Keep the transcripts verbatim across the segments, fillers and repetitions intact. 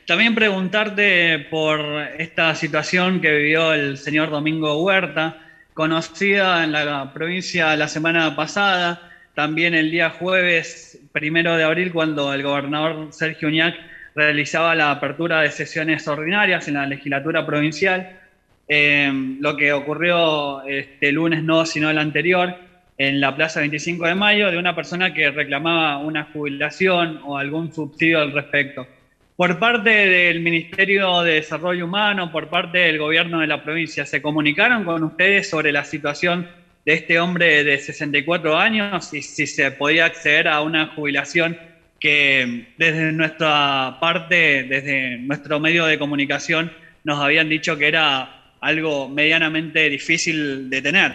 También preguntarte por esta situación que vivió el señor Domingo Huerta, conocida en la provincia la semana pasada, también el día jueves primero de abril, cuando el gobernador Sergio Uñac realizaba la apertura de sesiones ordinarias en la legislatura provincial. Eh, lo que ocurrió este lunes, no, sino el anterior, en la Plaza veinticinco de mayo, de una persona que reclamaba una jubilación o algún subsidio al respecto. Por parte del Ministerio de Desarrollo Humano, por parte del gobierno de la provincia, ¿se comunicaron con ustedes sobre la situación de este hombre de sesenta y cuatro años y si se podía acceder a una jubilación que desde nuestra parte, desde nuestro medio de comunicación, nos habían dicho que era algo medianamente difícil de tener?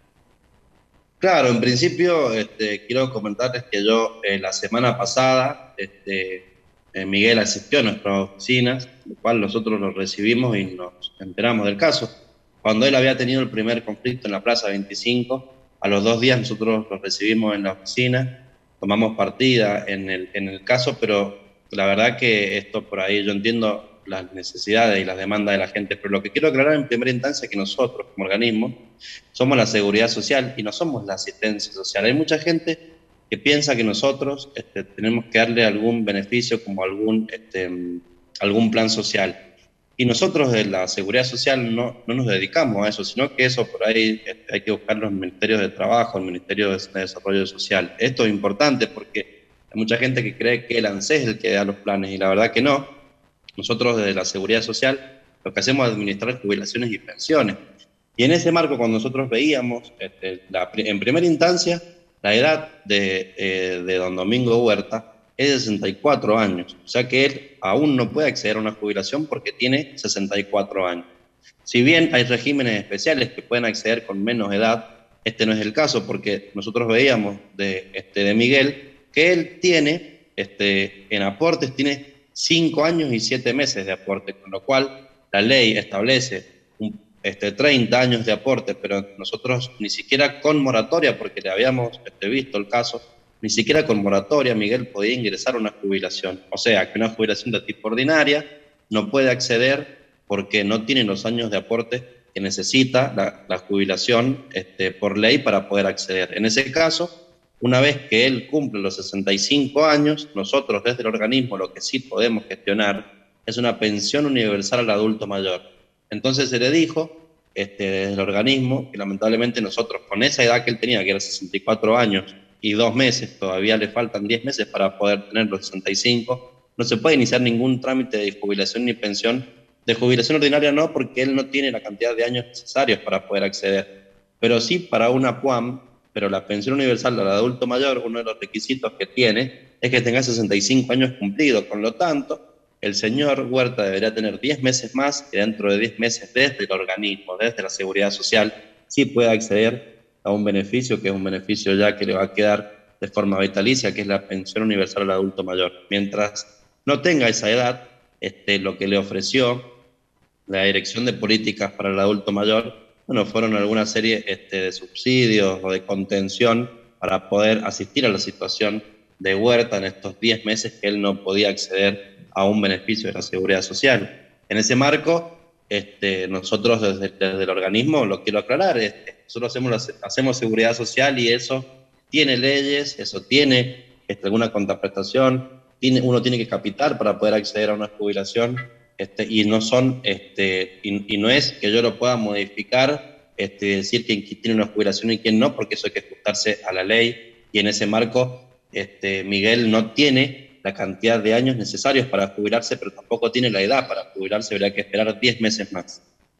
Claro, en principio este, quiero comentarles que yo eh, la semana pasada, este, eh, Miguel asistió a nuestras oficinas, lo cual nosotros lo recibimos y nos enteramos del caso. Cuando él había tenido el primer conflicto en la Plaza veinticinco, a los dos días nosotros lo recibimos en la oficina, tomamos partida en el, en el caso, pero la verdad que esto por ahí yo entiendo las necesidades y las demandas de la gente, pero lo que quiero aclarar en primera instancia es que nosotros como organismo somos la seguridad social y no somos la asistencia social. Hay mucha gente que piensa que nosotros este, tenemos que darle algún beneficio como algún, este, algún plan social. Y nosotros de la seguridad social no, no nos dedicamos a eso, sino que eso por ahí este, hay que buscarlo en los ministerios de trabajo, en el Ministerio de Desarrollo Social. Esto es importante porque hay mucha gente que cree que el ANSES es el que da los planes y la verdad que no. Nosotros desde la seguridad social lo que hacemos es administrar jubilaciones y pensiones. Y en ese marco, cuando nosotros veíamos, este, la, en primera instancia, la edad de, eh, de don Domingo Huerta es de sesenta y cuatro años, o sea que él aún no puede acceder a una jubilación porque tiene sesenta y cuatro años. Si bien hay regímenes especiales que pueden acceder con menos edad, este no es el caso porque nosotros veíamos de, este, de Miguel que él tiene, este, en aportes, tiene cinco años y siete meses de aporte, con lo cual la ley establece un, este, treinta años de aporte, pero nosotros ni siquiera con moratoria, porque le habíamos este, visto el caso, ni siquiera con moratoria Miguel podía ingresar a una jubilación. O sea, que una jubilación de tipo ordinaria no puede acceder porque no tiene los años de aporte que necesita la, la jubilación este, por ley para poder acceder. En ese caso, una vez que él cumple los sesenta y cinco años, nosotros desde el organismo lo que sí podemos gestionar es una pensión universal al adulto mayor. Entonces se le dijo este, desde el organismo que lamentablemente nosotros con esa edad que él tenía, que era sesenta y cuatro años y dos meses, todavía le faltan diez meses para poder tener los sesenta y cinco, no se puede iniciar ningún trámite de jubilación ni pensión. De jubilación ordinaria no, porque él no tiene la cantidad de años necesarios para poder acceder, pero sí para una P U A M. Pero la pensión universal del adulto mayor, uno de los requisitos que tiene es que tenga sesenta y cinco años cumplidos. Con lo tanto, el señor Huerta debería tener diez meses más y dentro de diez meses desde el organismo, desde la seguridad social, sí puede acceder a un beneficio que es un beneficio ya que le va a quedar de forma vitalicia, que es la pensión universal al adulto mayor. Mientras no tenga esa edad, este, lo que le ofreció la Dirección de Políticas para el Adulto Mayor, bueno, fueron alguna serie este, de subsidios o de contención para poder asistir a la situación de Huerta en estos diez meses que él no podía acceder a un beneficio de la seguridad social. En ese marco, este, nosotros desde, desde el organismo, lo quiero aclarar, este, nosotros hacemos, hacemos seguridad social y eso tiene leyes, eso tiene este, alguna contraprestación, tiene, uno tiene que capitar para poder acceder a una jubilación. Este, y no son este, y, y no es que yo lo pueda modificar, este, decir quién tiene una jubilación y quién no, porque eso hay que ajustarse a la ley y en ese marco este, Miguel no tiene la cantidad de años necesarios para jubilarse, pero tampoco tiene la edad para jubilarse, habría que esperar diez meses más.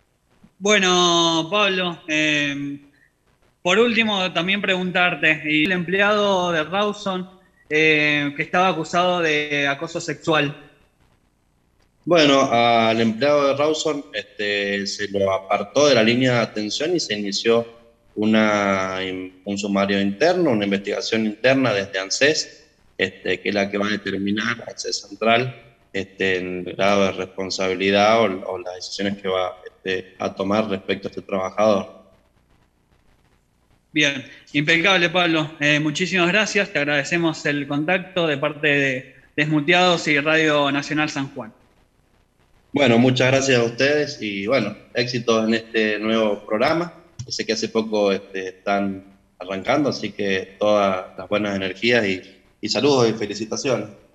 Bueno, Pablo, eh, por último también preguntarte, y el empleado de Rawson eh, que estaba acusado de acoso sexual. Bueno, al empleado de Rawson este, se lo apartó de la línea de atención y se inició una, un sumario interno, una investigación interna desde ANSES, este, que es la que va a determinar, ANSES Central, este, el grado de responsabilidad o, o las decisiones que va este, a tomar respecto a este trabajador. Bien, impecable, Pablo. Eh, muchísimas gracias, te agradecemos el contacto de parte de Desmuteados y Radio Nacional San Juan. Bueno, muchas gracias a ustedes y bueno, éxitos en este nuevo programa. Yo sé que hace poco este, están arrancando, así que todas las buenas energías y, y saludos y felicitaciones.